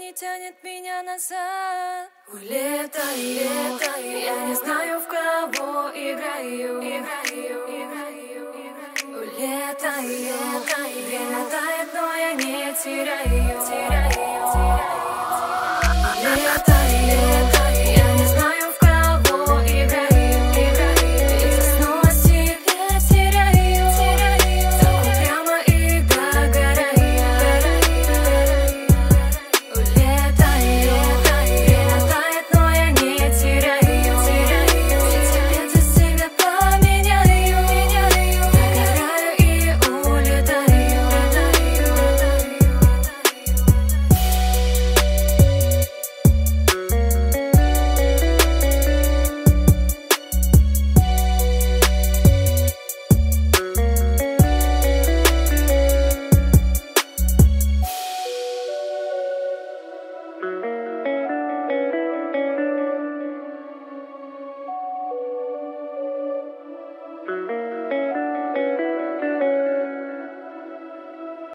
не тянет меня назад. Улетай, я не знаю, в кого играю. Улетай, время тает, но я не теряю. Улетай, я не знаю, в кого играю. И снова себя теряю. Так упрямо и догораю. Улетай, время тает, но я не теряю. Теперь за себя поменяю. Догораю и улетаю.